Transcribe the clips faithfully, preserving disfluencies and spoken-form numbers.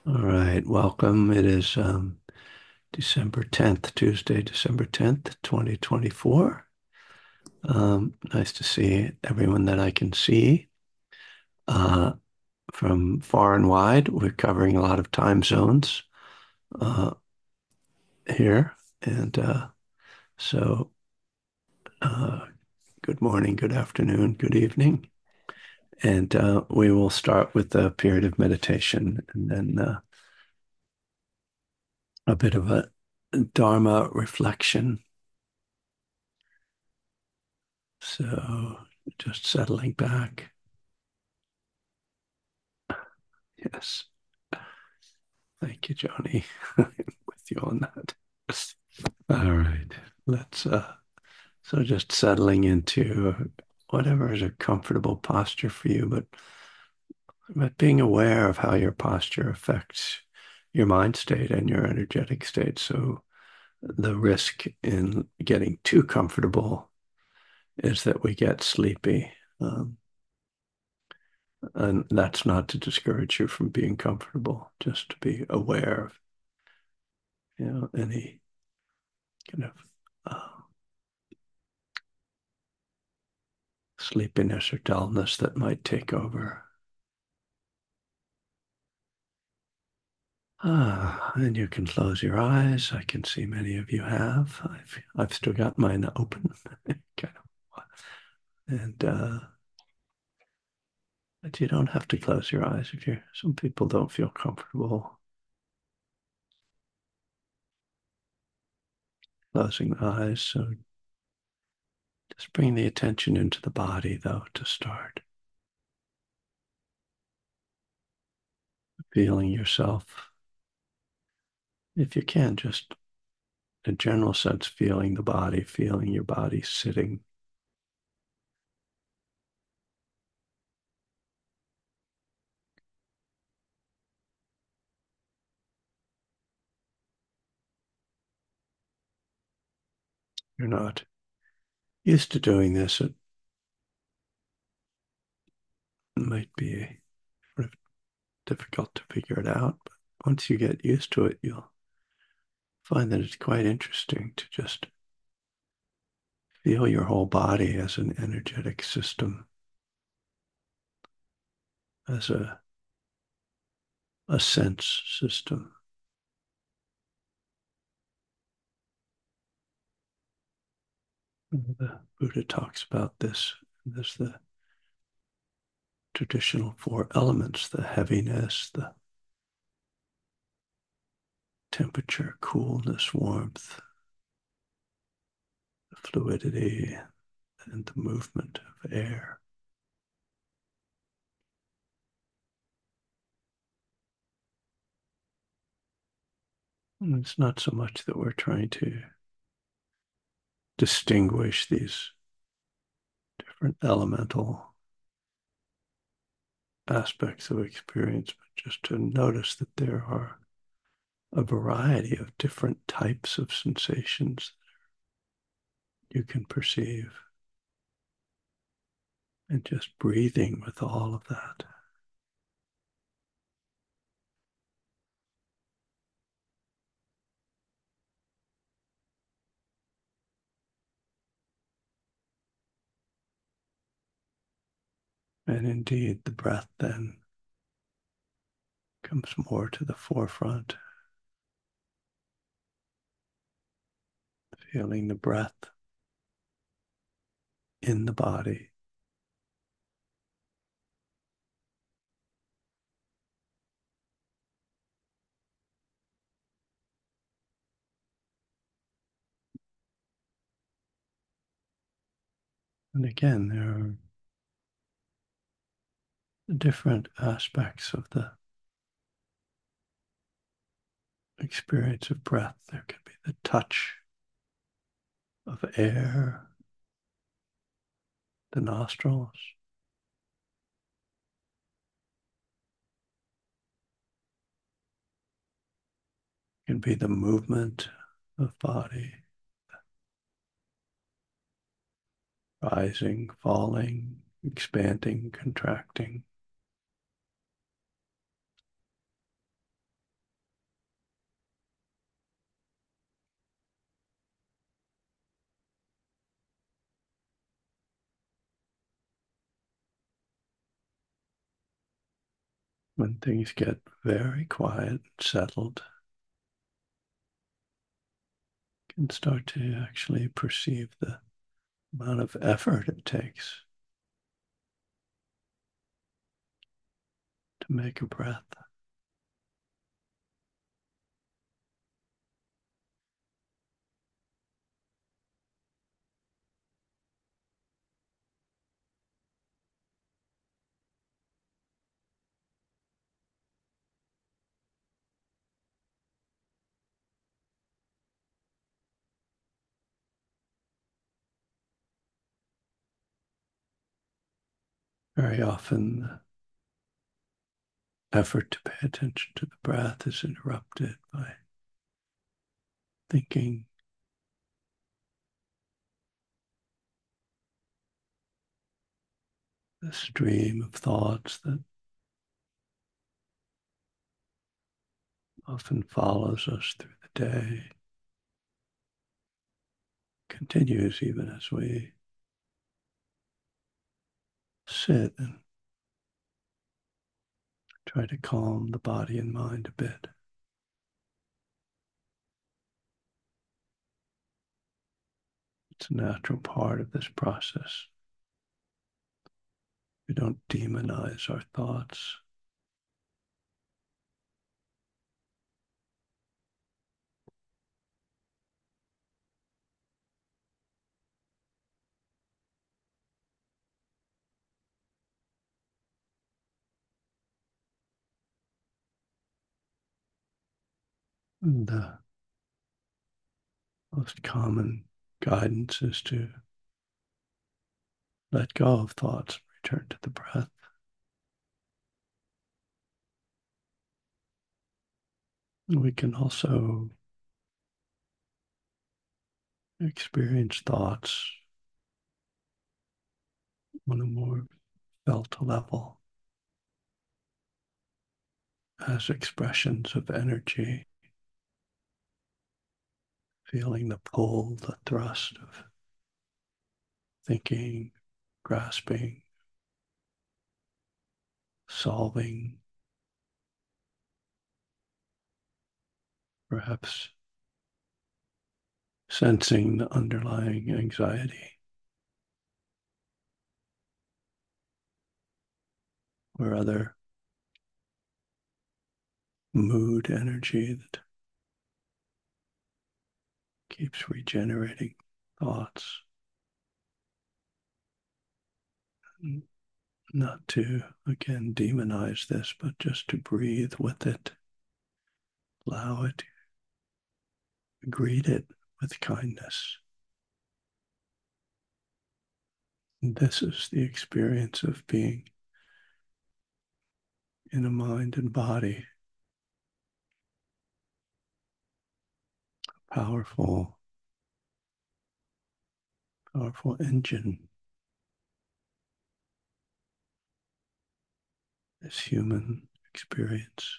All right, welcome. It is um, December tenth, Tuesday, December tenth, twenty twenty-four. Um, nice to see everyone that I can see uh, from far and wide. We're covering a lot of time zones uh, here. And uh, so, uh, good morning, good afternoon, good evening. And uh, we will start with a period of meditation and then uh, a bit of a Dharma reflection. So just settling back. Yes. Thank you, Johnny. I'm with you on that. All right. Let's uh so just settling into whatever is a comfortable posture for you, but but being aware of how your posture affects your mind state and your energetic state. So the risk in getting too comfortable is that we get sleepy. Um, And that's not to discourage you from being comfortable, just to be aware of, you know, any kind of uh, sleepiness or dullness that might take over. Ah, and you can close your eyes. I can see many of you have. I've I've still got mine open, kind of, and uh, but you don't have to close your eyes if you're. Some people don't feel comfortable closing the eyes, so just bring the attention into the body, though, to start. Feeling yourself. If you can, just a general sense, feeling the body, feeling your body sitting. You're not used to doing this. It might be sort of difficult to figure it out, but once you get used to it, you'll find that it's quite interesting to just feel your whole body as an energetic system, as a, a sense system. The Buddha talks about this. There's the traditional four elements, the heaviness, the temperature, coolness, warmth, the fluidity, and the movement of air. And it's not so much that we're trying to distinguish these different elemental aspects of experience, but just to notice that there are a variety of different types of sensations you can perceive, and just breathing with all of that. And indeed, the breath then comes more to the forefront, feeling the breath in the body. And again, there are different aspects of the experience of breath. There could be the touch of air, the nostrils. It can be the movement of body, rising, falling, expanding, contracting. when things get very quiet and settled, you can start to actually perceive the amount of effort it takes to make a breath. Very often, the effort to pay attention to the breath is interrupted by thinking, the stream of thoughts that often follows us through the day continues even as we sit and try to calm the body and mind a bit. It's a natural part of this process. We don't demonize our thoughts. And the most common guidance is to let go of thoughts, return to the breath. And we can also experience thoughts on a more felt level as expressions of energy, feeling the pull, the thrust of thinking, grasping, solving, perhaps sensing the underlying anxiety or other mood energy that keeps regenerating thoughts. Not to, again, demonize this, but just to breathe with it, allow it, greet it with kindness. And this is the experience of being in a mind and body, powerful, powerful engine, this human experience.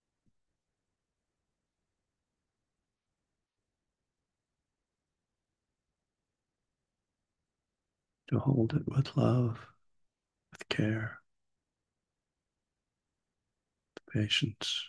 To hold it with love, with care, patience.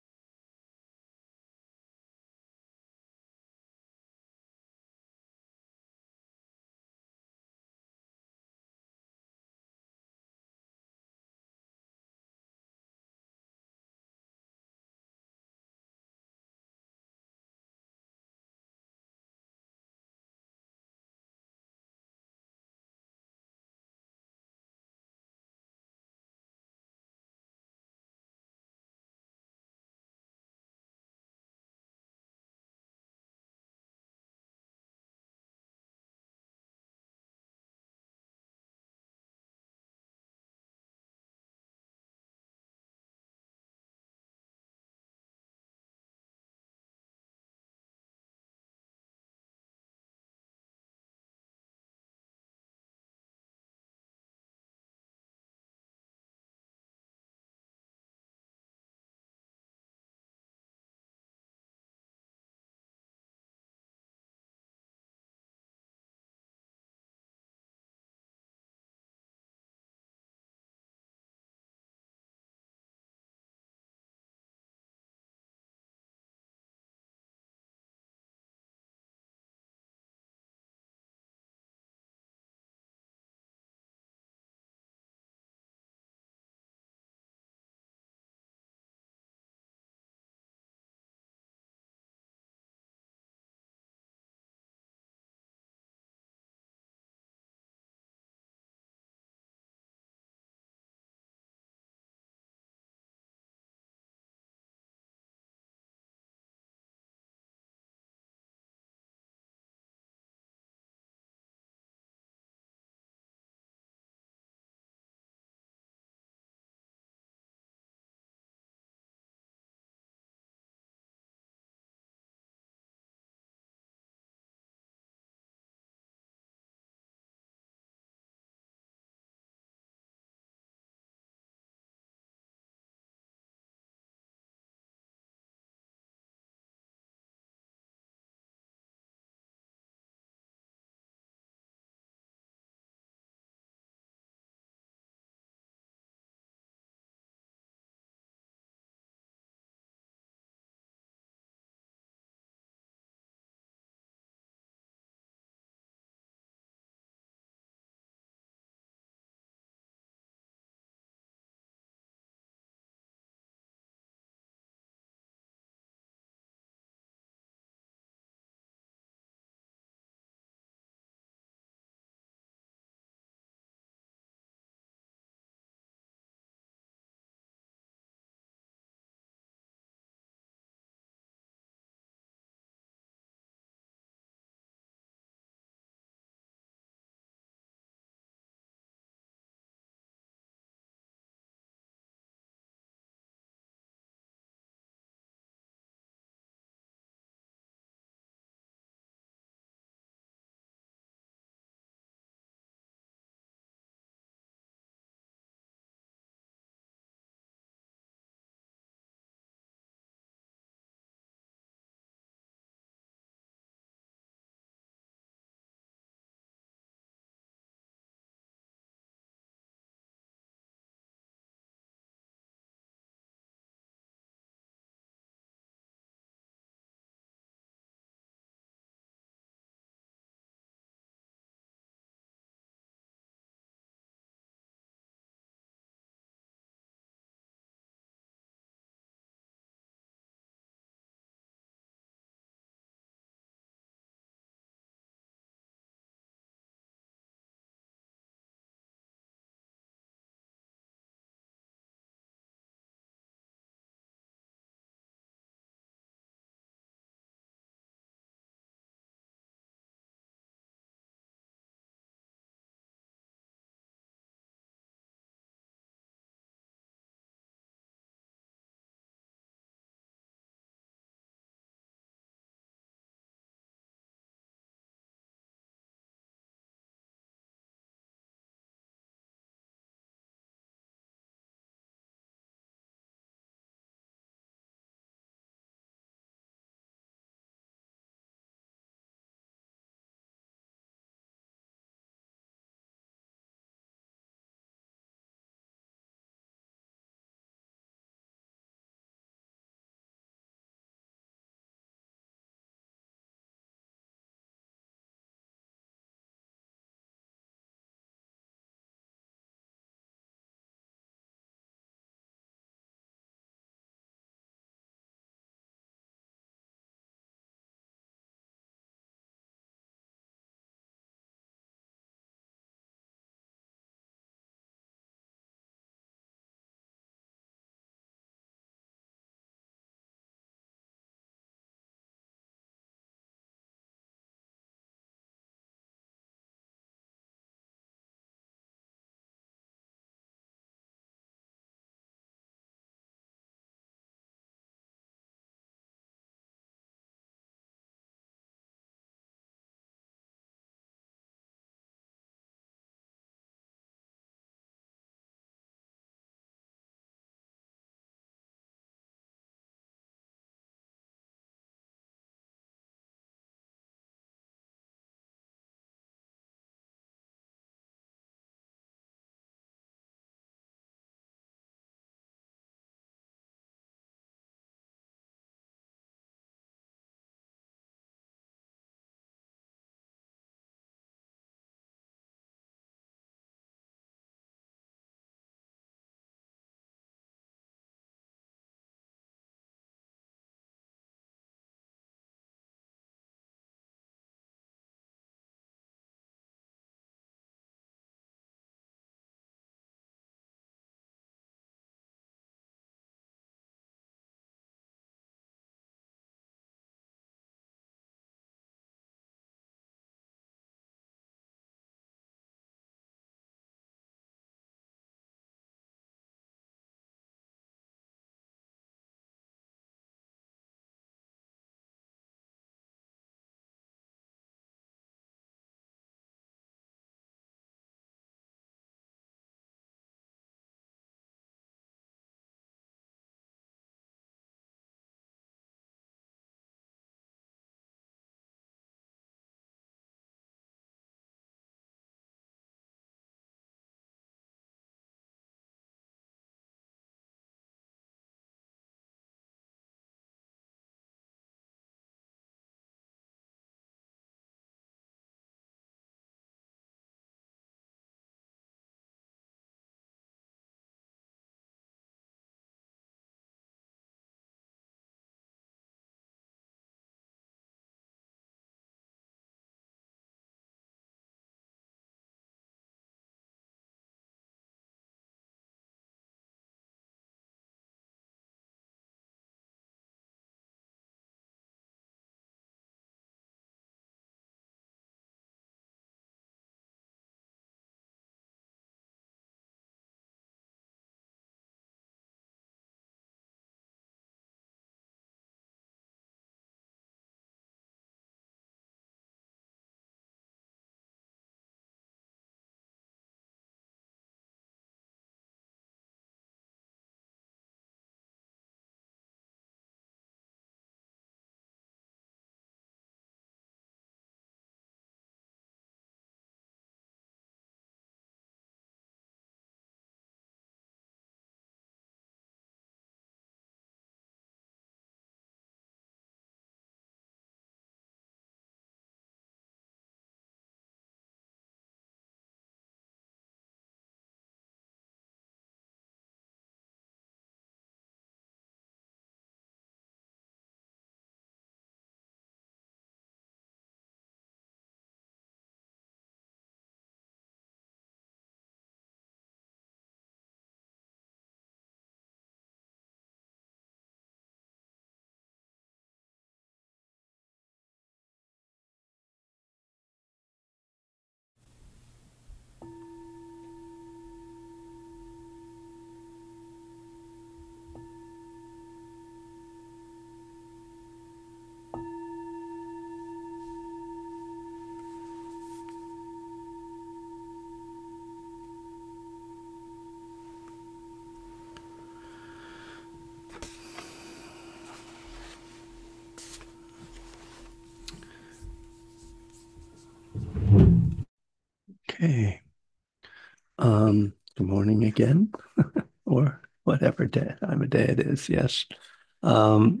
Okay. Um, good morning again, or whatever day, time of day it is. Yes. Um,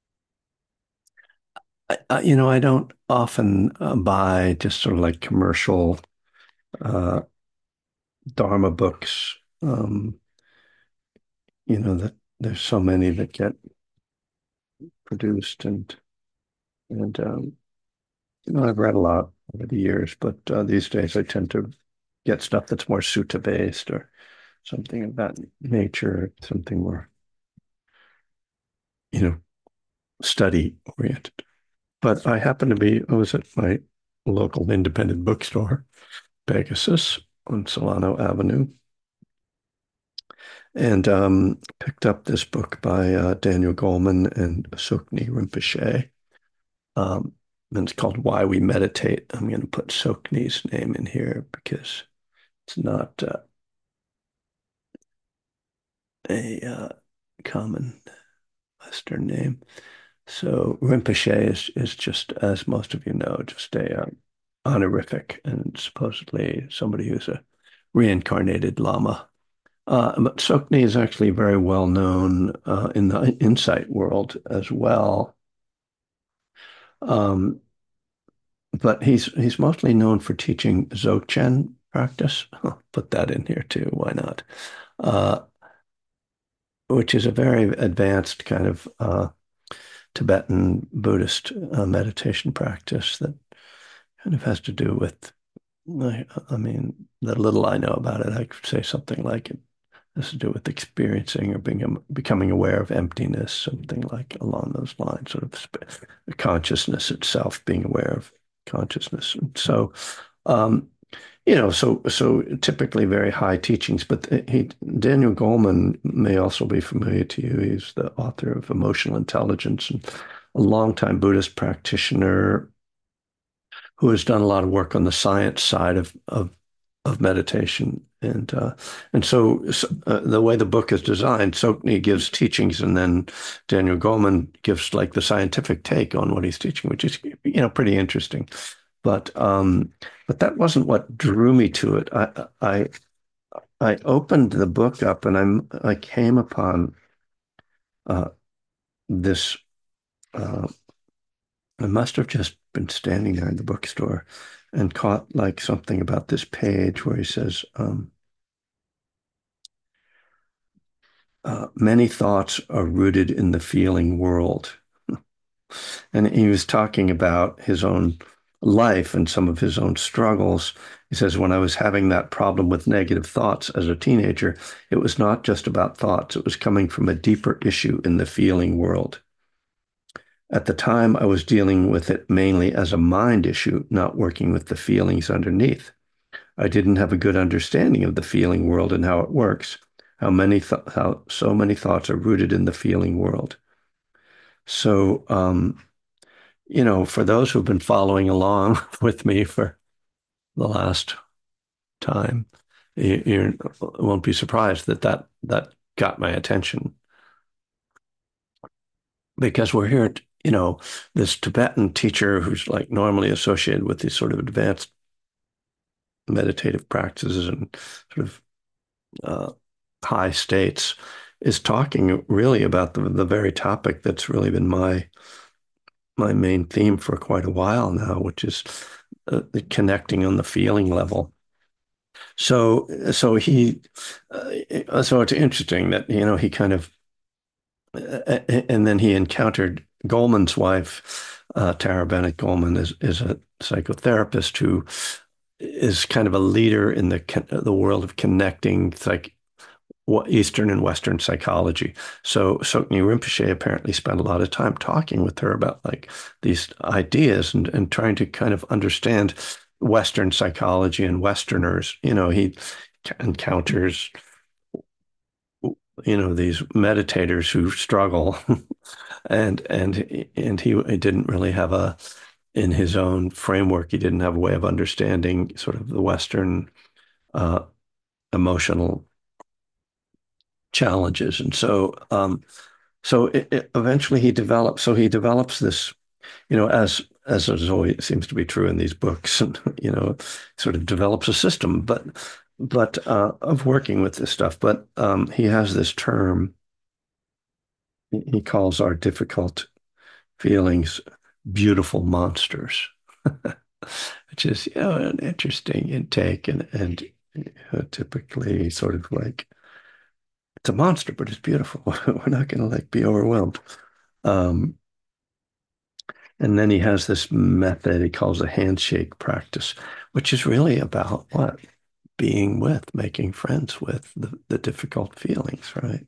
I, I, you know, I don't often uh, buy just sort of like commercial uh, Dharma books. Um, you know, that there's so many that get produced, and and um, you know, I've read a lot over the years, but uh, these days I tend to get stuff that's more sutta based or something of that nature, something more, you know, study oriented. But I happened to be, I was at my local independent bookstore, Pegasus on Solano Avenue, and um, picked up this book by uh, Daniel Goleman and Tsoknyi Rinpoche. Um, and it's called Why We Meditate. I'm going to put Tsoknyi's name in here because it's not uh, a uh, common Western name. So Rinpoche is, is just, as most of you know, just a uh, honorific and supposedly somebody who's a reincarnated Lama. Uh, but Tsoknyi is actually very well known uh, in the insight world as well. Um, but he's he's mostly known for teaching Dzogchen practice. I'll put that in here too. Why not? Uh, which is a very advanced kind of uh, Tibetan Buddhist uh, meditation practice that kind of has to do with, I, I mean, the little I know about it, I could say something like it has to do with experiencing or being becoming aware of emptiness, something like along those lines, sort of consciousness itself, being aware of consciousness. And so, um, you know, so so typically very high teachings, but he Daniel Goleman may also be familiar to you. He's the author of Emotional Intelligence and a longtime Buddhist practitioner who has done a lot of work on the science side of of, of meditation. And uh, and so, so uh, the way the book is designed, Tsoknyi gives teachings, and then Daniel Goleman gives like the scientific take on what he's teaching, which is you know pretty interesting. But um, but that wasn't what drew me to it. I I I opened the book up, and I'm I came upon uh, this. Uh, I must have just been standing there in the bookstore and caught like something about this page where he says, um, uh, many thoughts are rooted in the feeling world. And he was talking about his own life and some of his own struggles. He says, when I was having that problem with negative thoughts as a teenager, it was not just about thoughts, it was coming from a deeper issue in the feeling world. At the time, I was dealing with it mainly as a mind issue, not working with the feelings underneath. I didn't have a good understanding of the feeling world and how it works, how many th- how so many thoughts are rooted in the feeling world. So, um, you know, for those who've been following along with me for the last time, you, you won't be surprised that that that got my attention because we're here, at, you know, this Tibetan teacher who's like normally associated with these sort of advanced meditative practices and sort of uh, high states is talking really about the, the very topic that's really been my my main theme for quite a while now, which is uh, the connecting on the feeling level. So, so he, uh, so it's interesting that you know he kind of, uh, and then he encountered Goleman's wife, uh, Tara Bennett Goleman, is is a psychotherapist who is kind of a leader in the the world of connecting like Eastern and Western psychology. So Tsoknyi Rinpoche apparently spent a lot of time talking with her about like these ideas and, and trying to kind of understand Western psychology and Westerners. You know, he encounters, you know, these meditators who struggle and and and he, he didn't really have a in his own framework, he didn't have a way of understanding sort of the Western uh, emotional challenges. And so um, So it, it, eventually he develops, so he develops this, you know, as as is always seems to be true in these books, and you know, sort of develops a system, but but uh, of working with this stuff. But um, he has this term he calls our difficult feelings beautiful monsters, which is, you know, an interesting intake, and and uh, typically sort of like it's a monster, but it's beautiful. We're not going to like be overwhelmed. Um, and then he has this method he calls a handshake practice, which is really about what? Being with, making friends with the, the difficult feelings, right?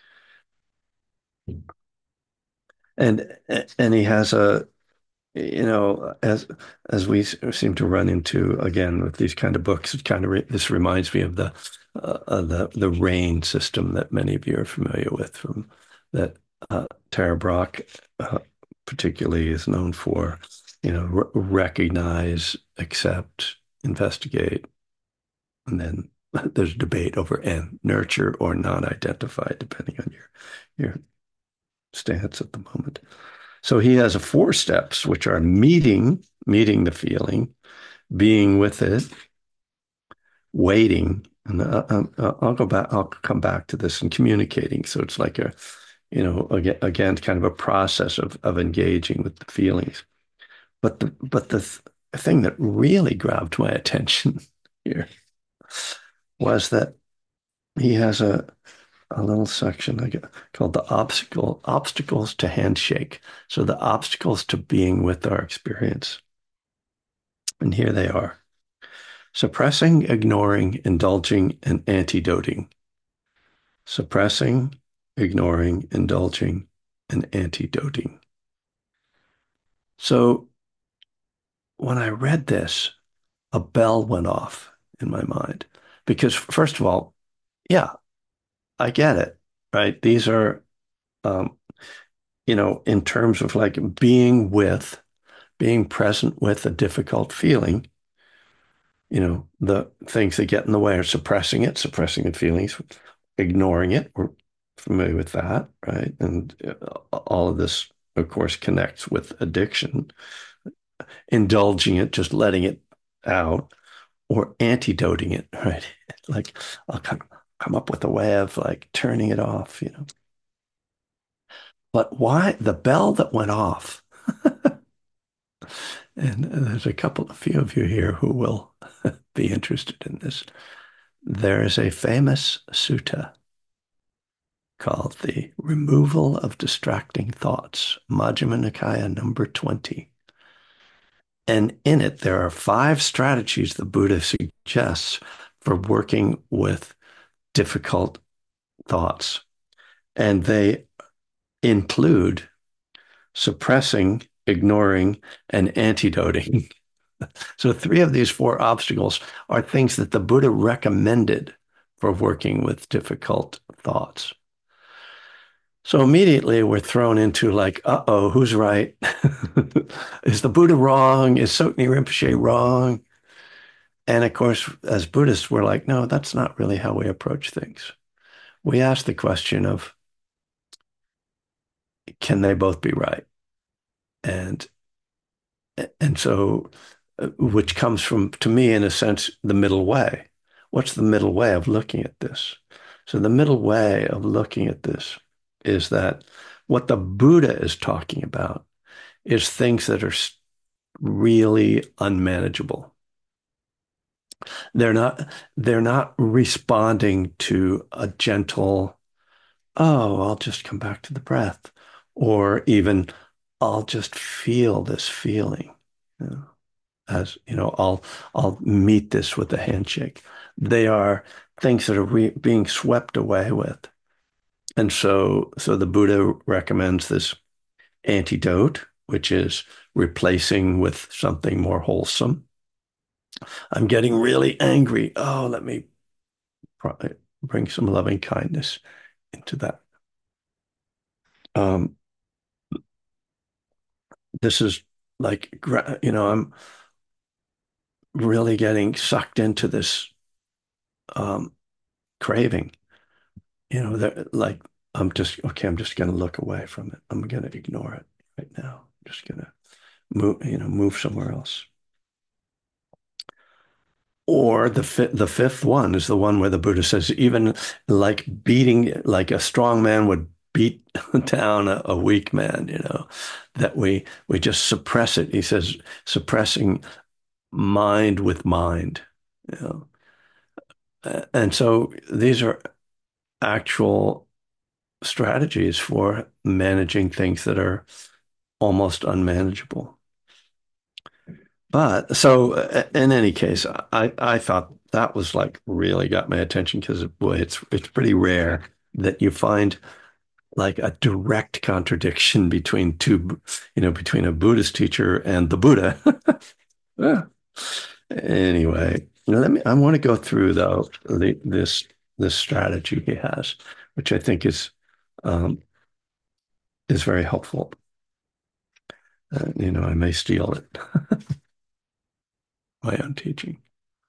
And and he has a, you know, as as we seem to run into again with these kind of books, it kind of re this reminds me of the uh, uh, the the RAIN system that many of you are familiar with, from that uh, Tara Brach uh, particularly is known for, you know, r recognize, accept, investigate, and then there's debate over N, nurture or non-identify, depending on your your stance at the moment. So he has a four steps, which are meeting, meeting the feeling, being with it, waiting, and uh, um, uh, I'll go back. I'll come back to this, and communicating. So it's like a, you know, again, again, kind of a process of of engaging with the feelings. But the but the th thing that really grabbed my attention here was that he has a a little section I get, called the obstacle obstacles to handshake. So the obstacles to being with our experience. And here they are: suppressing, ignoring, indulging, and antidoting. Suppressing, ignoring, indulging, and antidoting. So when I read this, a bell went off in my mind. Because, first of all, yeah, I get it, right? These are, um, you know, in terms of like being with, being present with a difficult feeling, you know, the things that get in the way are suppressing it, suppressing the feelings, ignoring it. We're familiar with that, right? And uh, all of this, of course, connects with addiction, indulging it, just letting it out, or antidoting it, right? Like I'll come, come up with a way of like turning it off, you know. But why the bell that went off? And there's a couple, a few of you here who will be interested in this. There is a famous sutta called the Removal of Distracting Thoughts, Majjhima Nikaya number twenty. And in it, there are five strategies the Buddha suggests for working with difficult thoughts. And they include suppressing, ignoring, and antidoting. So three of these four obstacles are things that the Buddha recommended for working with difficult thoughts. So immediately we're thrown into like, uh-oh, who's right? Is the Buddha wrong? Is Tsoknyi Rinpoche wrong? And of course, as Buddhists, we're like, no, that's not really how we approach things. We ask the question of, can they both be right? And and so, uh, which comes from, to me, in a sense, the middle way. What's the middle way of looking at this? So the middle way of looking at this is that what the Buddha is talking about is things that are really unmanageable. They're not they're not responding to a gentle, oh, I'll just come back to the breath, or even I'll just feel this feeling. You know, as you know, I'll I'll meet this with a handshake. They are things that are re being swept away with. And so so the Buddha recommends this antidote, which is replacing with something more wholesome. I'm getting really angry. Oh, let me bring some loving kindness into that. Um, this is like, you know, I'm really getting sucked into this um, craving. You know, that like I'm just okay. I'm just going to look away from it. I'm going to ignore it right now. I'm just going to move, you know, move somewhere else. Or the fi the fifth one is the one where the Buddha says, even like beating, like a strong man would beat down a, a weak man, you know, that we we just suppress it. He says, suppressing mind with mind, you know. And so these are actual strategies for managing things that are almost unmanageable. But so uh, in any case, I, I thought that was like really got my attention because boy, it's it's pretty rare that you find like a direct contradiction between two, you know, between a Buddhist teacher and the Buddha. Yeah. Anyway, let me I want to go through though the, this this strategy he has, which I think is um, is very helpful. Uh, you know, I may steal it, my own teaching.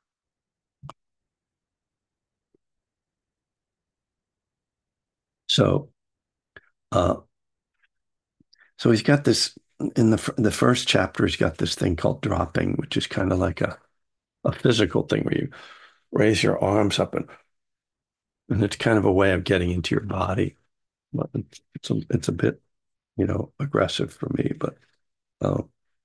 So, uh, so he's got this in the the first chapter. He's got this thing called dropping, which is kind of like a a physical thing where you raise your arms up and and it's kind of a way of getting into your body. But it's it's a, it's a bit, you know, aggressive for me. But uh,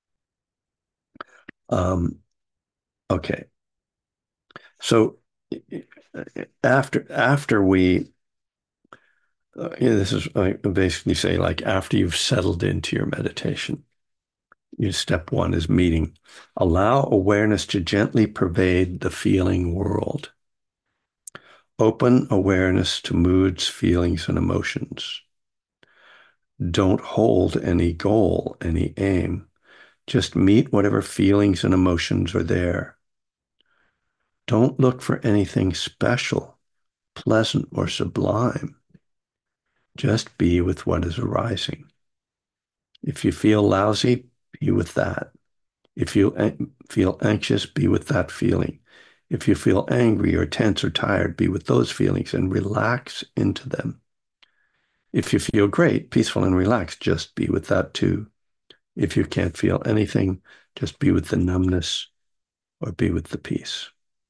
um, okay. So after after we, uh, yeah, this is I basically say like after you've settled into your meditation. Your step one is meeting. Allow awareness to gently pervade the feeling world. Open awareness to moods, feelings, and emotions. Don't hold any goal, any aim. Just meet whatever feelings and emotions are there. Don't look for anything special, pleasant, or sublime. Just be with what is arising. If you feel lousy, be with that. If you feel anxious, be with that feeling. If you feel angry or tense or tired, be with those feelings and relax into them. If you feel great, peaceful, and relaxed, just be with that too. If you can't feel anything, just be with the numbness or be with the peace.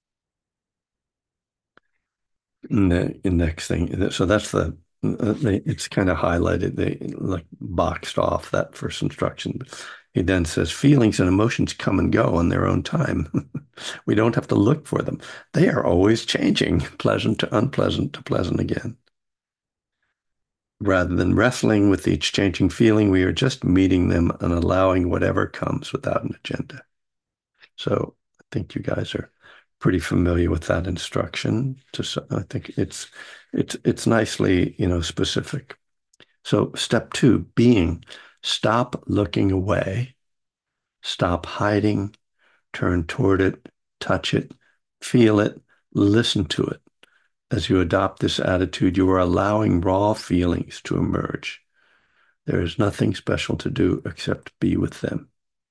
And the, the next thing, so that's the, they, it's kind of highlighted, they like boxed off that first instruction. He then says, feelings and emotions come and go on their own time. We don't have to look for them. They are always changing, pleasant to unpleasant to pleasant again. Rather than wrestling with each changing feeling, we are just meeting them and allowing whatever comes without an agenda. So I think you guys are pretty familiar with that instruction. To, I think it's it's it's nicely, you know, specific. So step two, being, stop looking away, stop hiding, turn toward it, touch it, feel it, listen to it. As you adopt this attitude, you are allowing raw feelings to emerge. There is nothing special to do except be with them.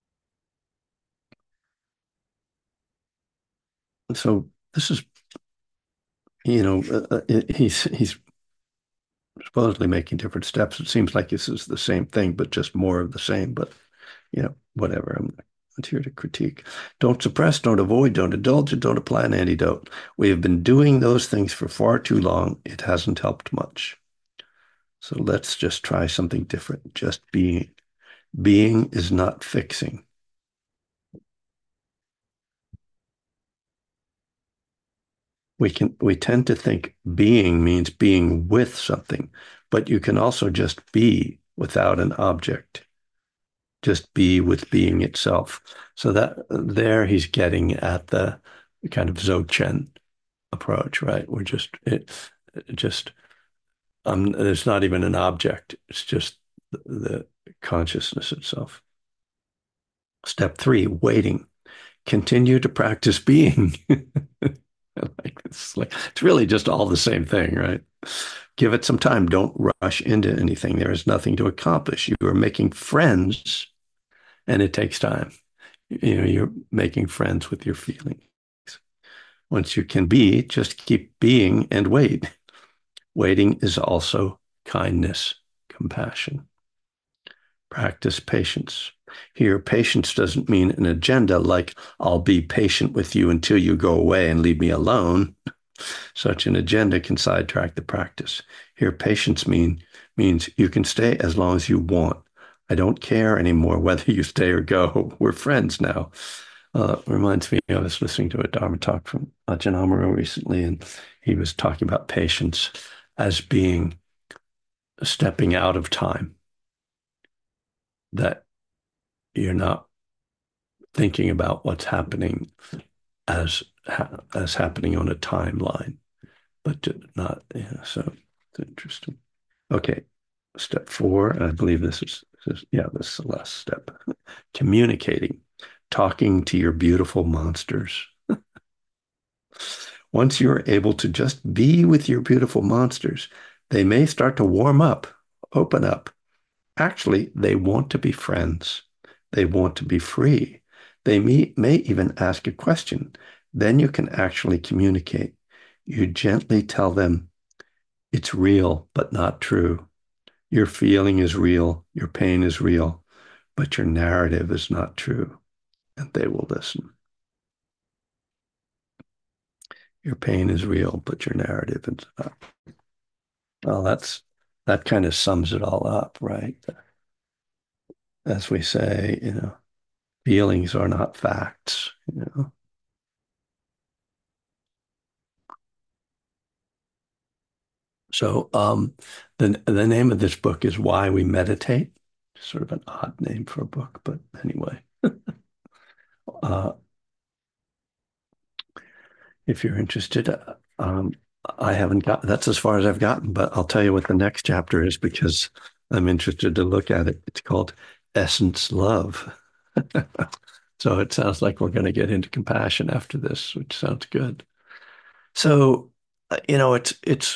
So this is, you know, uh, uh, he's he's supposedly making different steps. It seems like this is the same thing, but just more of the same. But you know, whatever. I'm not here to critique. Don't suppress, don't avoid, don't indulge, and don't apply an antidote. We have been doing those things for far too long. It hasn't helped much. So let's just try something different. Just being. Being is not fixing. We can we tend to think being means being with something, but you can also just be without an object. Just be with being itself. So that there he's getting at the kind of Dzogchen approach, right? We're just it, it just um, there's not even an object. It's just the, the consciousness itself. Step three, waiting. Continue to practice being. Like it's like it's really just all the same thing, right? Give it some time. Don't rush into anything. There is nothing to accomplish. You are making friends, and it takes time. You know, you're making friends with your feelings. Once you can be, just keep being and wait. Waiting is also kindness, compassion. Practice patience. Here, patience doesn't mean an agenda like I'll be patient with you until you go away and leave me alone. Such an agenda can sidetrack the practice. Here, patience mean, means you can stay as long as you want. I don't care anymore whether you stay or go. We're friends now. Uh, reminds me, I was listening to a Dharma talk from Ajahn Amaro recently, and he was talking about patience as being stepping out of time, that you're not thinking about what's happening as as happening on a timeline, but not, yeah, so it's interesting. Okay, step four, I believe this is, this is yeah, this is the last step. Communicating, talking to your beautiful monsters. Once you're able to just be with your beautiful monsters, they may start to warm up, open up. Actually, they want to be friends. They want to be free. They may, may even ask a question. Then you can actually communicate. You gently tell them it's real, but not true. Your feeling is real. Your pain is real, but your narrative is not true. And they will listen. Your pain is real, but your narrative is not. Well, that's that kind of sums it all up, right? As we say, you know, feelings are not facts, you know. So um, the the name of this book is Why We Meditate. Sort of an odd name for a book, but anyway. uh, if you're interested, uh, um, I haven't got that's as far as I've gotten, but I'll tell you what the next chapter is because I'm interested to look at it. It's called Essence Love. So it sounds like we're going to get into compassion after this, which sounds good. So, uh, you know, it's it's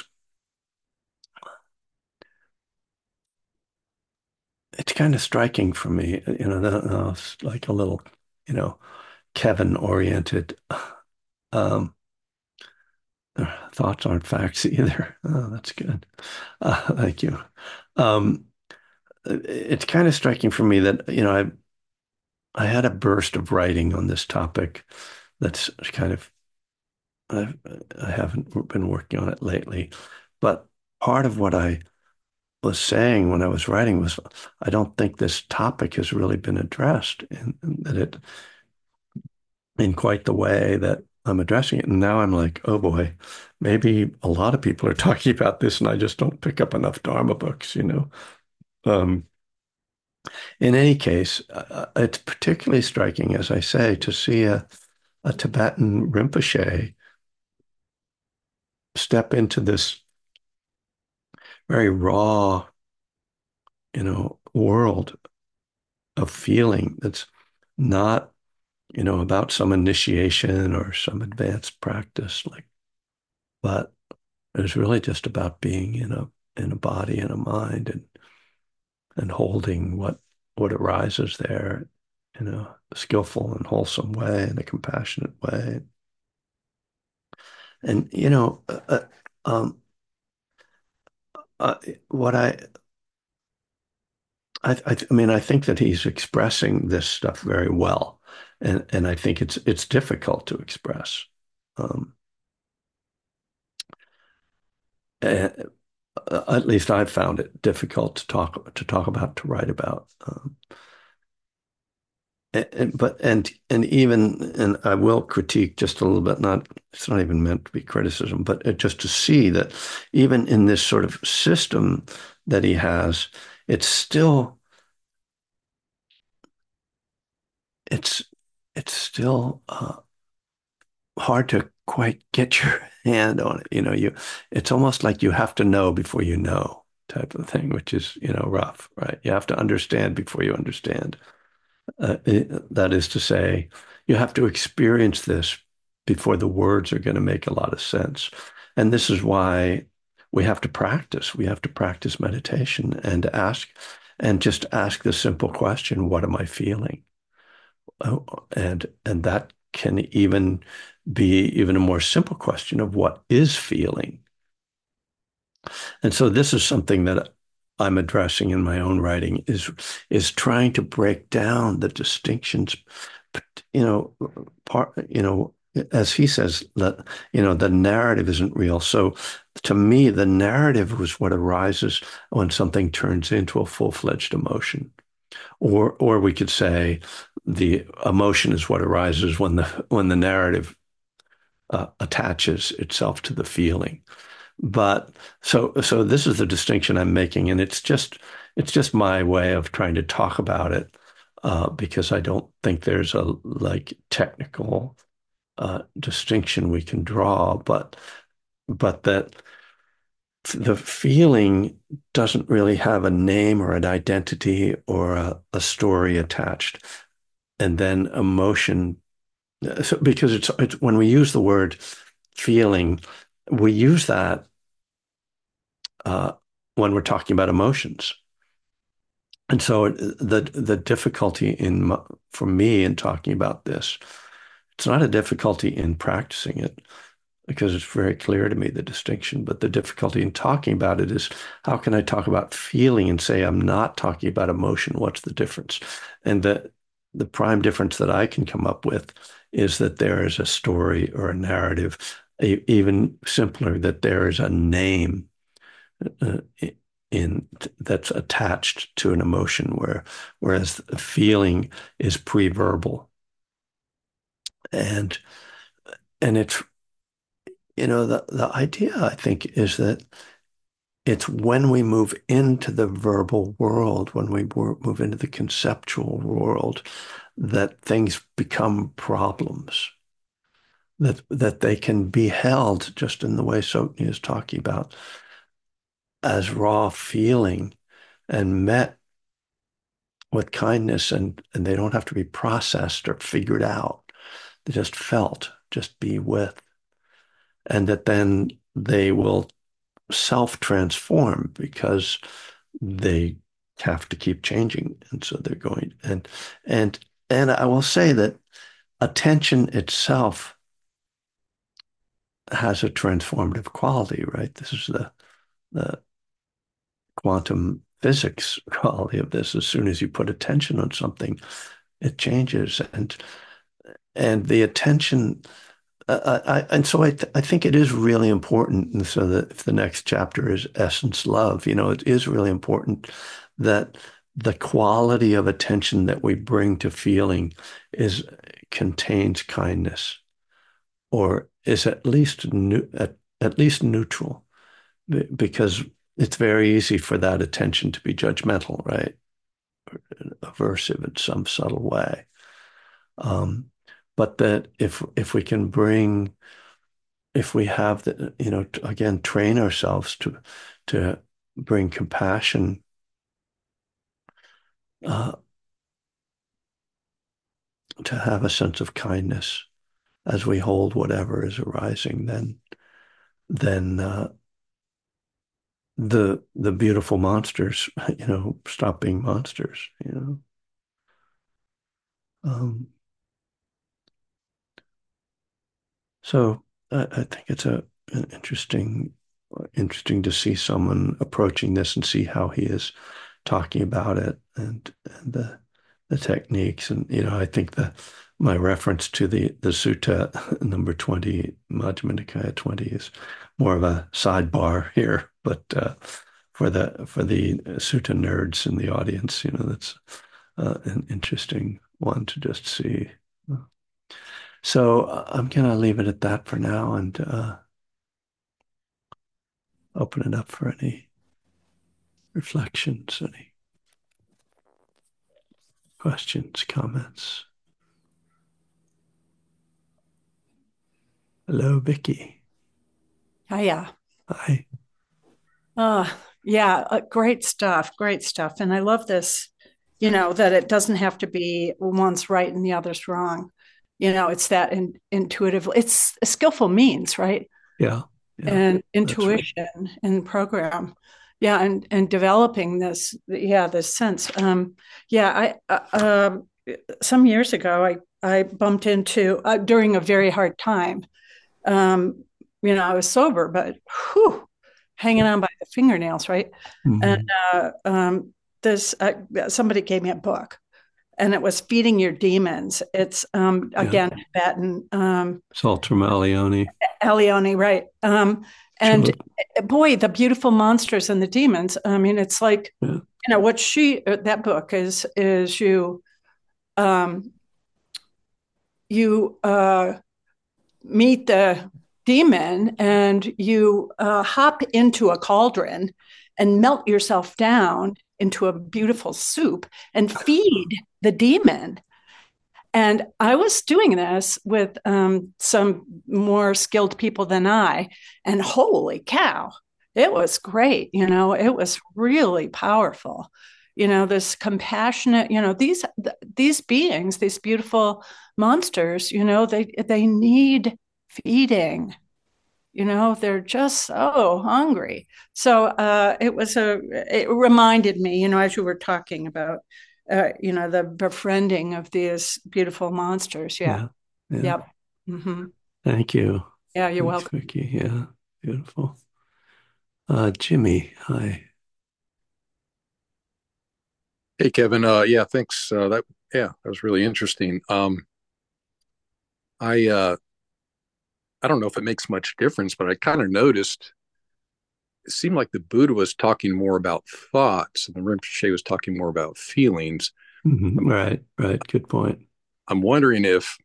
it's kind of striking for me, you know, that, uh, it's like a little, you know, Kevin oriented. Um, thoughts aren't facts either. Oh, that's good. Uh, thank you. Um, it's kind of striking for me that, you know, I I had a burst of writing on this topic that's kind of I've, I haven't been working on it lately, but part of what I was saying when I was writing was I don't think this topic has really been addressed and, and that it in quite the way that I'm addressing it. And now I'm like, oh boy, maybe a lot of people are talking about this and I just don't pick up enough Dharma books, you know. Um, in any case, uh, it's particularly striking, as I say, to see a, a Tibetan Rinpoche step into this very raw, you know, world of feeling that's not, you know, about some initiation or some advanced practice, like, but it's really just about being in a in a body and a mind and and holding what what arises there in a skillful and wholesome way, in a compassionate way. And you know, uh, uh, um, uh, what I, I I I mean, I think that he's expressing this stuff very well, and and I think it's it's difficult to express. Um, and, uh, at least I've found it difficult to talk to talk about, to write about. Um, and, but and and even and I will critique just a little bit. Not it's not even meant to be criticism, but it, just to see that even in this sort of system that he has, it's still it's it's still uh, hard to quite get your hand on it. You know, you it's almost like you have to know before you know type of thing, which is, you know, rough, right? You have to understand before you understand. Uh, it, that is to say, you have to experience this before the words are going to make a lot of sense. And this is why we have to practice. We have to practice meditation and ask, and just ask the simple question, what am I feeling? Oh, and and that can even be even a more simple question of what is feeling. And so this is something that I'm addressing in my own writing is is trying to break down the distinctions, you know, part, you know, as he says, that, you know, the narrative isn't real. So to me, the narrative was what arises when something turns into a full-fledged emotion. Or or we could say the emotion is what arises when the when the narrative uh, attaches itself to the feeling. But so so this is the distinction I'm making, and it's just it's just my way of trying to talk about it, uh, because I don't think there's a like technical uh, distinction we can draw, but but that the feeling doesn't really have a name or an identity or a, a story attached, and then emotion. So because it's, it's when we use the word feeling, we use that uh, when we're talking about emotions. And so the the difficulty in for me in talking about this, it's not a difficulty in practicing it because it's very clear to me the distinction, but the difficulty in talking about it is how can I talk about feeling and say I'm not talking about emotion? What's the difference? And the the prime difference that I can come up with is that there is a story or a narrative, even simpler, that there is a name uh, in that's attached to an emotion, where whereas feeling is pre-verbal, and and it's, you know, the the idea I think is that it's when we move into the verbal world, when we move into the conceptual world, that things become problems, that that they can be held just in the way Sokny is talking about as raw feeling and met with kindness, and and they don't have to be processed or figured out. They just felt, just be with, and that then they will self-transform because they have to keep changing, and so they're going. And and and I will say that attention itself has a transformative quality, right? This is the the quantum physics quality of this. As soon as you put attention on something, it changes, and and the attention. Uh, I, and so I, th I think it is really important. And so that if the next chapter is essence love, you know, it is really important that the quality of attention that we bring to feeling is contains kindness, or is at least new, at, at least neutral, because it's very easy for that attention to be judgmental, right? Aversive in some subtle way. Um, but that if if we can bring, if we have the, you know, to, again, train ourselves to to bring compassion, uh, to have a sense of kindness as we hold whatever is arising, then then uh, the the beautiful monsters, you know, stop being monsters, you know. Um, so I, I think it's a an interesting interesting to see someone approaching this and see how he is talking about it, and and the the techniques. And you know, I think the my reference to the the sutta number twenty, Majjhima Nikaya twenty, is more of a sidebar here, but uh, for the for the sutta nerds in the audience, you know, that's uh, an interesting one to just see. So uh, I'm gonna leave it at that for now, and uh, open it up for any reflections, any questions, comments. Hello, Vicky. Hiya. Hi. Uh, yeah, uh, great stuff. Great stuff. And I love this, you know, that it doesn't have to be one's right and the other's wrong. You know, it's that in, intuitive, it's a skillful means, right? Yeah, yeah, And that's right. intuition and program. Yeah. And, and developing this, yeah, this sense. Um, yeah, I, uh, um, some years ago, I, I bumped into, uh, during a very hard time, um, you know, I was sober, but whew, hanging on by the fingernails, right? And Mhm. uh, um, this uh, somebody gave me a book, and it was Feeding Your Demons. It's um, Yeah. again Tibetan. Um, Saltram Alioni. Alioni, right? Um, and Sure. boy, the beautiful monsters and the demons. I mean, it's like Yeah. you know what she uh, that book is is you um, you uh, meet the demon and you uh, hop into a cauldron and melt yourself down into a beautiful soup and feed the demon. And I was doing this with um, some more skilled people than I, and holy cow, it was great. You know, it was really powerful. You know, this compassionate. You know, these these beings, these beautiful monsters. You know, they they need feeding. You know, they're just so hungry. So uh, it was a. It reminded me. You know, as you were talking about uh, you know, the befriending of these beautiful monsters. Yeah. Yeah. Yeah. Yep. Mm-hmm. Thank you. Yeah, you're Thanks, welcome. Vicky. Yeah. Beautiful. Uh, Jimmy, hi. Hey, Kevin. Uh, yeah, thanks. Uh, that yeah, that was really interesting. Um, I uh, I don't know if it makes much difference, but I kind of noticed it seemed like the Buddha was talking more about thoughts, and the Rinpoche was talking more about feelings. Mhm. I'm, Right. Right. Good point. I'm wondering if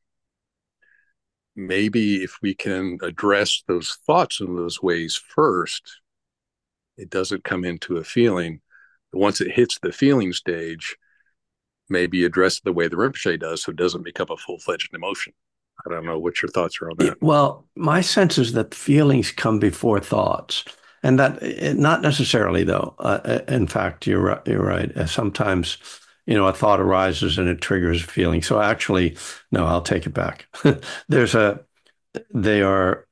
maybe if we can address those thoughts in those ways first, it doesn't come into a feeling. Once it hits the feeling stage, maybe address it the way the Rinpoche does, so it doesn't become a full fledged emotion. I don't know what your thoughts are on Yeah, that. well, my sense is that feelings come before thoughts, and that eh, not necessarily though. Uh, eh, in fact, you're right. You're right. Uh, Sometimes, you know, a thought arises and it triggers a feeling. So actually, no, I'll take it back. There's a, they are,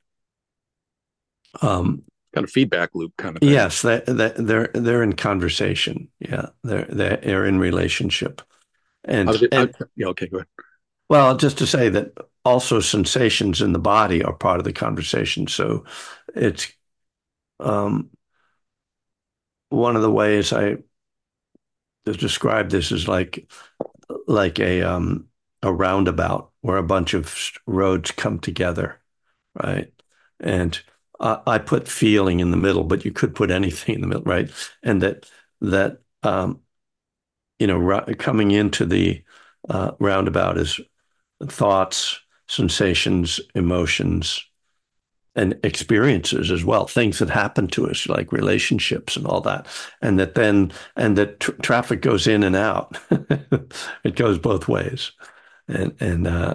um, Kind of feedback loop kind of thing. yes, they, they, they're they're in conversation. Yeah, they're they're in relationship, I and was, I, and yeah, okay, go ahead. well, just to say that also sensations in the body are part of the conversation. So it's um, one of the ways I describe this is like like a um, a roundabout where a bunch of roads come together, right? And I, I put feeling in the middle, but you could put anything in the middle, right? And that that um, you know, coming into the uh, roundabout is thoughts, sensations, emotions, and experiences as well, things that happen to us, like relationships and all that, and that then and that tr- traffic goes in and out. It goes both ways, and and uh,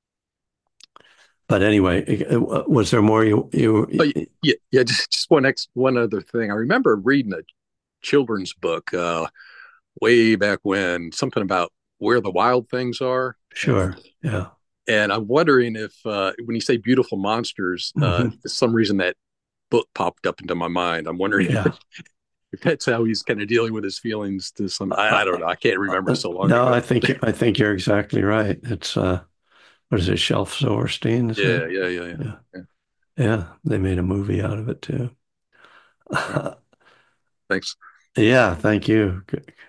but anyway, was there more you Oh, you? yeah, yeah. Just, just one ex, one other thing. I remember reading a children's book uh, way back when, something about where the wild things are, and Sure, yeah, and I'm wondering if uh, when you say beautiful monsters, uh, hmm for some reason that book popped up into my mind. I'm wondering yeah. if that's how he's kind of dealing with his feelings. To some, I, Uh, I don't know. I can't remember uh, so long no, ago. I think I think you're exactly right. It's uh, what is it, Shelf Silverstein? Is it? Yeah, yeah, yeah, yeah. Yeah, yeah. yeah. They made a movie out of it too. All right. Thanks. Yeah, thank you.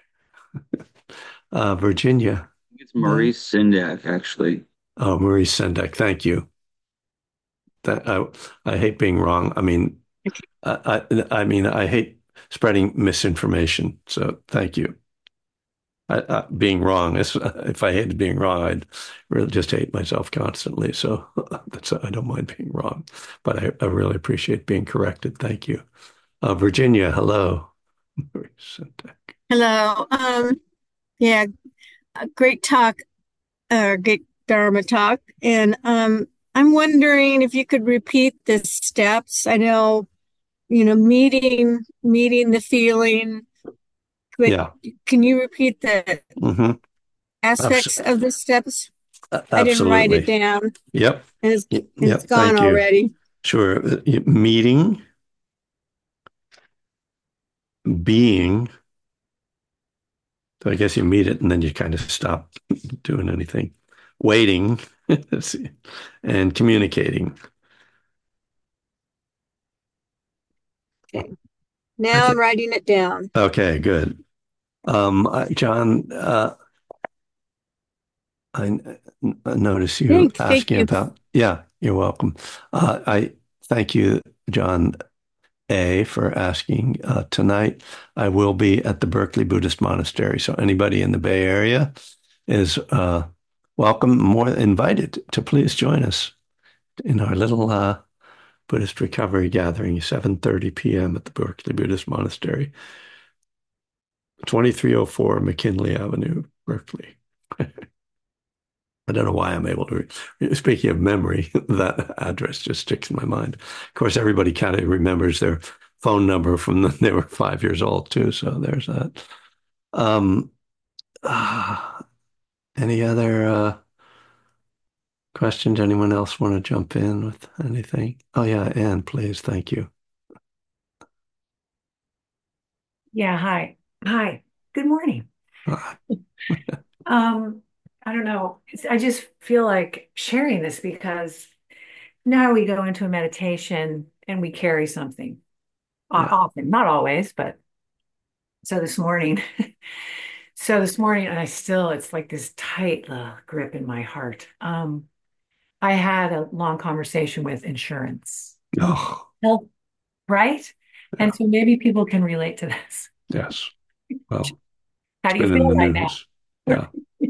Uh, Virginia. It's Then. Maurice Sendak, actually. Oh, Maurice Sendak. Thank you. That I I hate being wrong. I mean, I I, I mean I hate spreading misinformation. So thank you. I, I, being wrong is if I hated being wrong, I'd really just hate myself constantly. So that's I don't mind being wrong, but I, I really appreciate being corrected. Thank you, uh, Virginia. Hello, Maurice Sendak. Hello. Um, yeah, a great talk, uh, great Dharma talk. And um, I'm wondering if you could repeat the steps. I know, you know, meeting, meeting the feeling, but Yeah. can you repeat the hmm Abs- aspects of the steps? I didn't write it absolutely. down, Yep. and it's, Y- it's Yep. gone Thank you. already. Sure. Uh, Meeting, being. So I guess you meet it and then you kind of stop doing anything. Waiting and communicating. Okay. Now I'm writing it down. Okay, good. Um, John, uh, I notice you Thank, thank asking you. about, yeah, you're welcome. Uh, I thank you, John A, for asking. Uh, tonight, I will be at the Berkeley Buddhist Monastery. So anybody in the Bay Area is uh, welcome, more invited to please join us in our little uh, Buddhist recovery gathering, seven thirty p m at the Berkeley Buddhist Monastery, twenty-three oh four McKinley Avenue, Berkeley. I don't know why I'm able to. Speaking of memory, that address just sticks in my mind. Of course, everybody kind of remembers their phone number from when they were five years old too. So there's that. Um, uh, any other uh, questions? Anyone else want to jump in with anything? Oh yeah, Anne, please. Thank you. Yeah, hi. Hi. Good morning. Uh, Um, I don't know. It's, I just feel like sharing this because now we go into a meditation and we carry something. O- yeah. Often, not always, but so this morning, so this morning, and I still, it's like this tight uh, grip in my heart. Um, I had a long conversation with insurance. Oh, Health, right? yeah. And so maybe people can relate to this. Yes. Well, How it's do you been in feel the right news. now? Yeah.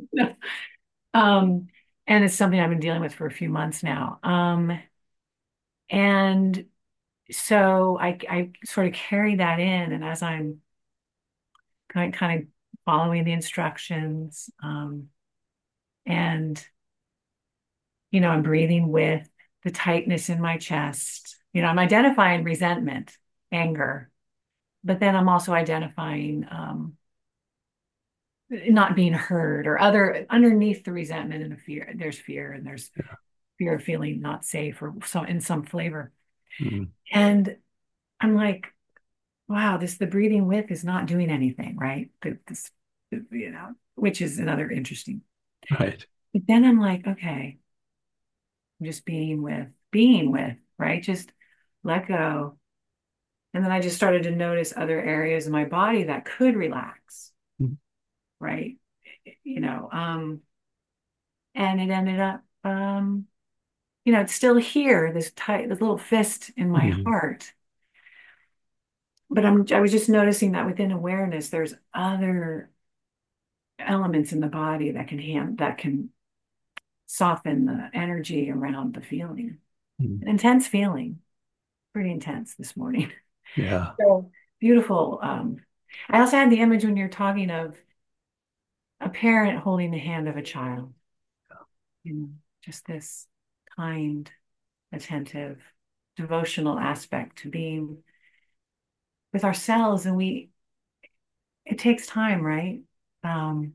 Um, and it's something I've been dealing with for a few months now. Um, and so I, I sort of carry that in, and as I'm kind kind of following the instructions, um, and you know, I'm breathing with the tightness in my chest. You know, I'm identifying resentment, anger, but then I'm also identifying um, not being heard or other underneath the resentment and the fear. There's fear, and there's fear of feeling not safe or some in some flavor. Mm, And I'm like, wow, this the breathing with is not doing anything, right? This, you know, which is another interesting. right. But then I'm like, okay, I'm just being with, being with, right? Just let go. And then I just started to notice other areas of my body that could relax, Mm, right? You know, um, and it ended up, um, you know, it's still here, this tight, this little fist in my mm, heart. But I'm, I was just noticing that within awareness, there's other elements in the body that can hand, that can soften the energy around the feeling. mm. An intense feeling, pretty intense this morning. Yeah. So beautiful. Um, I also had the image when you're talking of a parent holding the hand of a child, you know, just this kind, attentive, devotional aspect to being with ourselves. And we, it takes time, right? Um,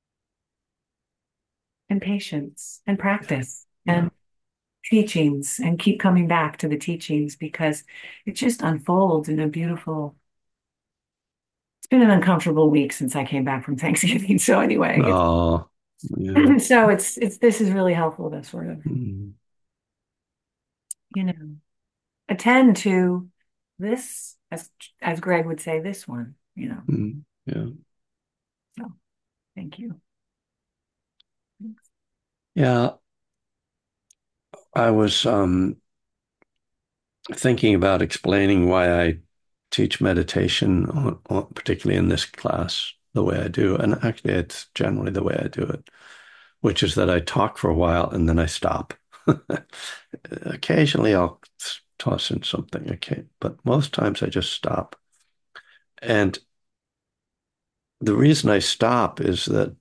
and patience and practice Yeah. and teachings and keep coming back to the teachings because it just unfolds in a beautiful. It's been an uncomfortable week since I came back from Thanksgiving. So anyway, Oh, yeah. it's so it's it's this is really helpful to sort of, Mm, you know, attend to this as as Greg would say, this one, you know. mm, yeah. So thank you. Thanks. Yeah. I was um, thinking about explaining why I teach meditation, on, on, particularly in this class, the way I do. And actually, it's generally the way I do it, which is that I talk for a while and then I stop. Occasionally, I'll toss in something, okay, but most times I just stop. And the reason I stop is that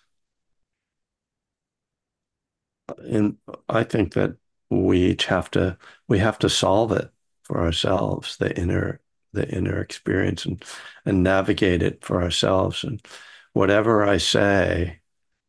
in I think that we each have to we have to solve it for ourselves, the inner the inner experience and and navigate it for ourselves. And whatever I say,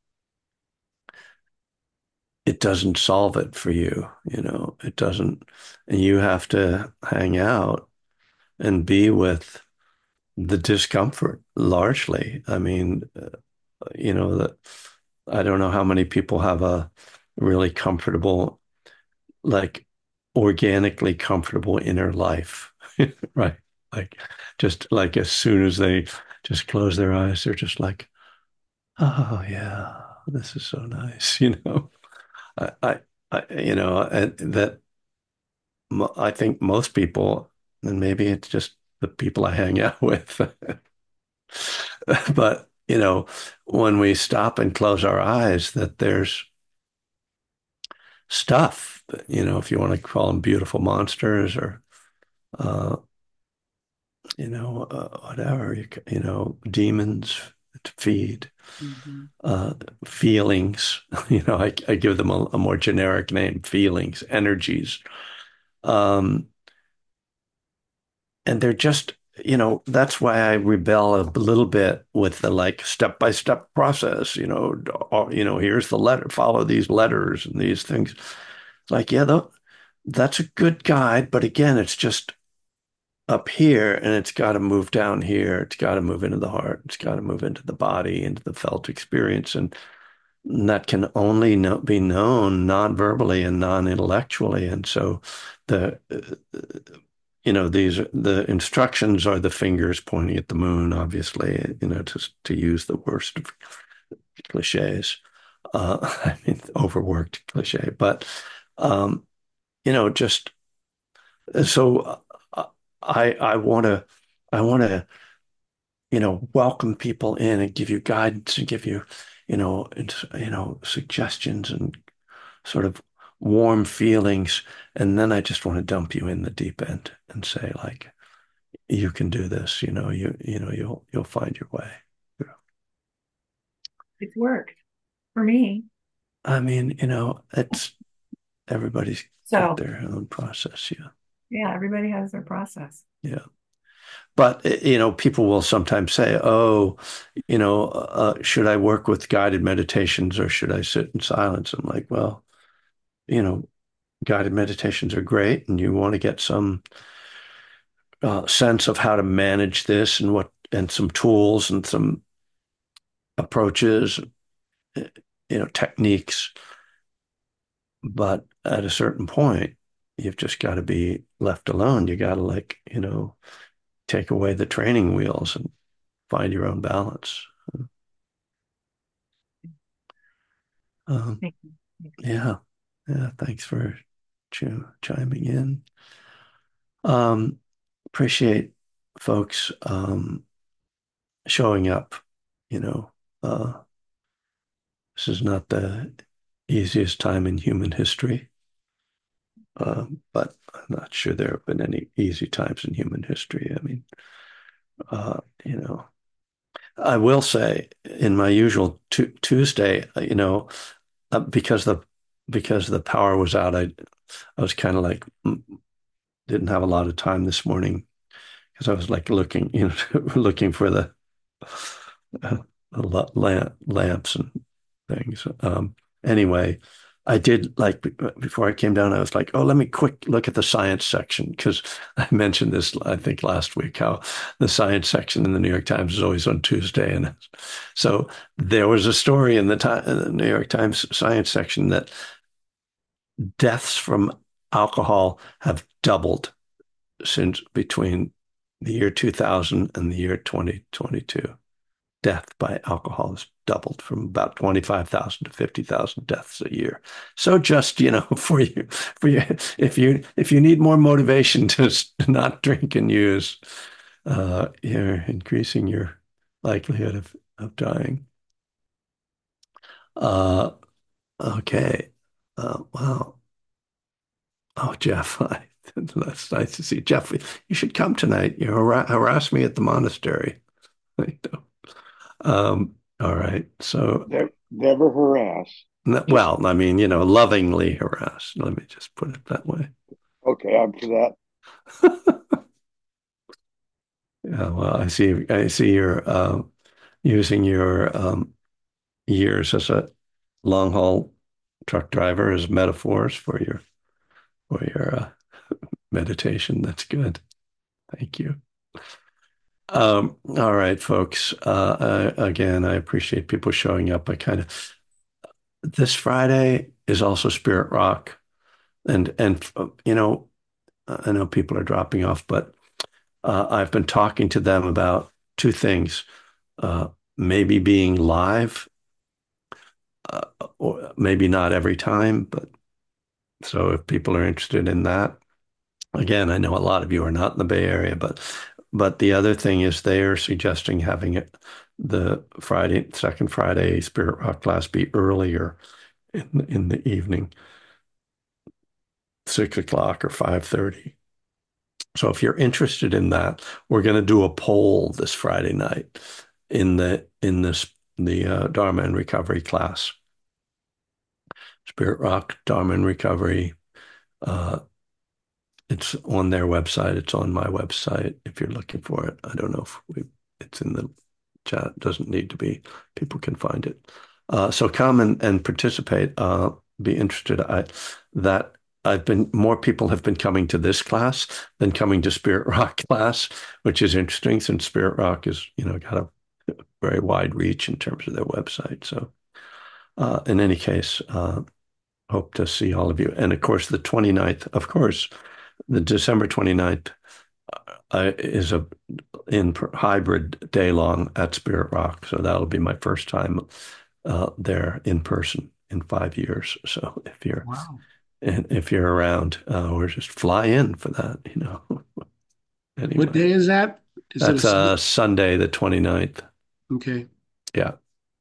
it doesn't solve it for you, you know, it doesn't, and you have to hang out and be with the discomfort largely. I mean, uh, you know, that I don't know how many people have a really comfortable, like organically comfortable inner life, right? Like just like as soon as they just close their eyes, they're just like, oh yeah, this is so nice, you know. I, I, I you know, and that mo- I think most people, and maybe it's just the people I hang out with, but you know, when we stop and close our eyes, that there's stuff, you know, if you want to call them beautiful monsters or, uh, you know, uh, whatever, you, you know, demons to feed, Mm-hmm. uh, feelings, you know, I, I give them a, a more generic name, feelings, energies. Um, and they're just, you know, that's why I rebel a little bit with the like step by step process, you know, or, you know, here's the letter, follow these letters and these things. It's like, yeah, though, that's a good guide, but again, it's just up here and it's got to move down here. It's got to move into the heart. It's got to move into the body, into the felt experience. And that can only know, be known non-verbally and non-intellectually. And so the, uh, you know, these, the instructions are the fingers pointing at the moon, obviously, you know, to, to use the worst of cliches. Uh, I mean, overworked cliche, but, um, you know, just so uh, I I want to I want to you know welcome people in and give you guidance and give you you know it's, you know suggestions and sort of warm feelings, and then I just want to dump you in the deep end and say like you can do this, you know you you know you'll you'll find your way. It's worked for me. I mean, you know, it's everybody's got So their own process, yeah. yeah, everybody has their process. Yeah. But eh, you know, people will sometimes say, "Oh, you know, uh, should I work with guided meditations or should I sit in silence?" I'm like, "Well, you know, guided meditations are great, and you want to get some uh, sense of how to manage this and what and some tools and some approaches, eh, you know, techniques. But at a certain point, you've just got to be left alone. You got to like, you know, take away the training wheels and find your own balance." Um, Thank you. Yeah. Yeah. Thanks for ch chiming in. Um, appreciate folks um, showing up. You know, uh, this is not the easiest time in human history, uh, but I'm not sure there have been any easy times in human history. I mean, uh, you know, I will say in my usual tu Tuesday, uh, you know, uh, because the because the power was out, I I was kind of like mm, didn't have a lot of time this morning because I was like looking, you know, looking for the, uh, the lamp, lamps and things. Um, anyway, I did like before I came down, I was like, oh, let me quick look at the science section because I mentioned this, I think, last week, how the science section in the New York Times is always on Tuesday. And so there was a story in the, time, in the New York Times science section that deaths from alcohol have doubled since between the year two thousand and the year twenty twenty-two. Death by alcohol has doubled from about twenty-five thousand to fifty thousand deaths a year. So just, you know, for you, for you, if you, if you need more motivation to not drink and use, uh, you're increasing your likelihood of, of dying. Uh, okay. Uh, wow. Oh, Jeff, I, that's nice to see. Jeff, you should come tonight. You har harass me at the monastery. Um, all right. So, Never, never harass. Just well, I mean, you know, lovingly harass. Let me just put it that way. okay. I'm for that. Yeah, well, I see. I see you're uh, using your um, years as a long haul truck driver as metaphors for your for your uh, meditation. That's good. Thank you. Um, all right, folks. Uh, uh, again, I appreciate people showing up. I kind of this Friday is also Spirit Rock, and and uh, you know, I know people are dropping off, but uh, I've been talking to them about two things. Uh, maybe being live, uh, or maybe not every time, but so if people are interested in that, again, I know a lot of you are not in the Bay Area, but but the other thing is they are suggesting having it the Friday, second Friday Spirit Rock class be earlier in in the evening, six o'clock or five thirty. So if you're interested in that, we're going to do a poll this Friday night in the in this the uh, Dharma and Recovery class. Spirit Rock, Dharma and Recovery. Uh, it's on their website. It's on my website if you're looking for it. I don't know if we, it's in the chat. It doesn't need to be. People can find it. Uh, so come and, and participate. Uh, be interested. I that I've been more people have been coming to this class than coming to Spirit Rock class, which is interesting since Spirit Rock is, you know, got a very wide reach in terms of their website. So uh, in any case, uh, hope to see all of you. And of course, the twenty-ninth, of course, the December twenty-ninth uh, is a in hybrid day long at Spirit Rock. So that'll be my first time uh, there in person in five years. So if you're Wow. and if you're around, uh, or just fly in for that, you know. Anyway, What day is that? Is that's it a uh, Sunday, the twenty-ninth. Okay. Yeah.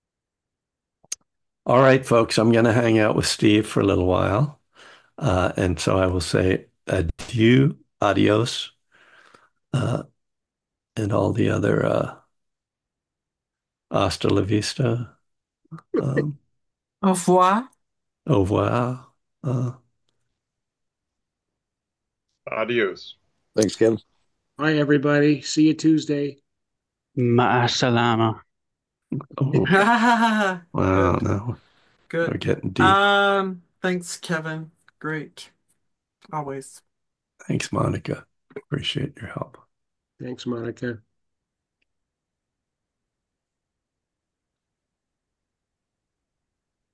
All right, folks, I'm going to hang out with Steve for a little while. Uh, and so I will say adieu, adios, uh, and all the other uh, hasta la vista, um, Au revoir. au revoir. Uh, Adios. Thanks, Kevin. Bye, everybody. See you Tuesday. Ma'asalama. oh, wow, Good. no, we're Good. getting deep. Um, thanks, Kevin. Great. Always. Thanks, Monica. Appreciate your help. Thanks, Monica.